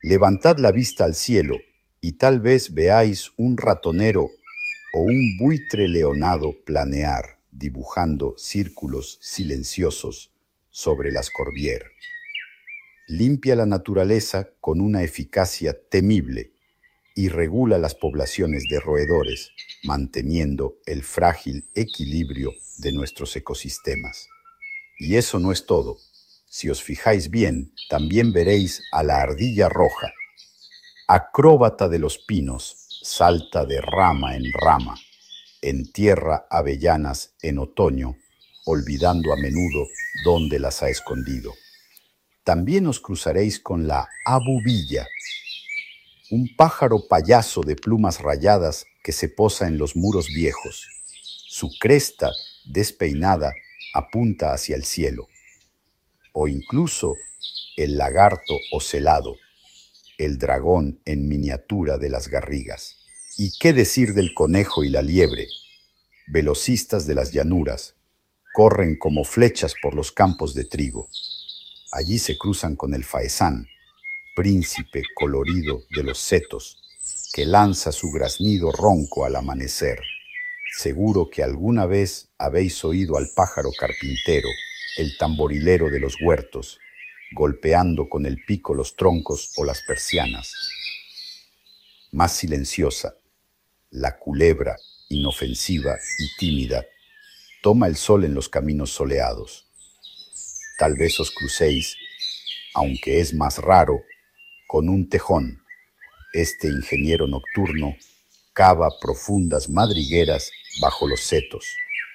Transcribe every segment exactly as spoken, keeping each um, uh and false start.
Levantad la vista al cielo y tal vez veáis un ratonero o un buitre leonado planear, dibujando círculos silenciosos sobre las corbières. Limpia la naturaleza con una eficacia temible y regula las poblaciones de roedores, manteniendo el frágil equilibrio de nuestros ecosistemas. Y eso no es todo. Si os fijáis bien, también veréis a la ardilla roja. Acróbata de los pinos, salta de rama en rama, entierra avellanas en otoño, olvidando a menudo dónde las ha escondido. También os cruzaréis con la abubilla, un pájaro payaso de plumas rayadas que se posa en los muros viejos. Su cresta, despeinada, apunta hacia el cielo. O incluso el lagarto ocelado, el dragón en miniatura de las garrigas. ¿Y qué decir del conejo y la liebre? Velocistas de las llanuras, corren como flechas por los campos de trigo. Allí se cruzan con el faisán, príncipe colorido de los setos, que lanza su graznido ronco al amanecer. Seguro que alguna vez habéis oído al pájaro carpintero, el tamborilero de los huertos, golpeando con el pico los troncos o las persianas. Más silenciosa, la culebra, inofensiva y tímida, toma el sol en los caminos soleados. Tal vez os crucéis, aunque es más raro, con un tejón. Este ingeniero nocturno cava profundas madrigueras bajo los setos.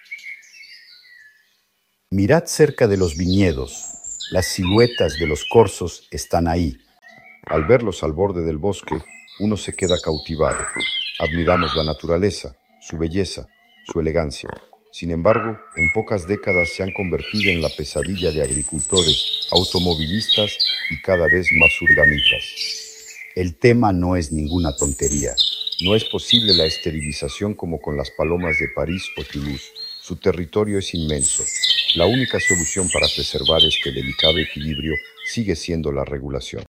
Mirad cerca de los viñedos. Las siluetas de los corzos están ahí. Al verlos al borde del bosque, uno se queda cautivado. Admiramos la naturaleza, su belleza, su elegancia. Sin embargo, en pocas décadas se han convertido en la pesadilla de agricultores, automovilistas y cada vez más urbanitas. El tema no es ninguna tontería. No es posible la esterilización como con las palomas de París o Toulouse. Su territorio es inmenso. La única solución para preservar este delicado equilibrio sigue siendo la regulación.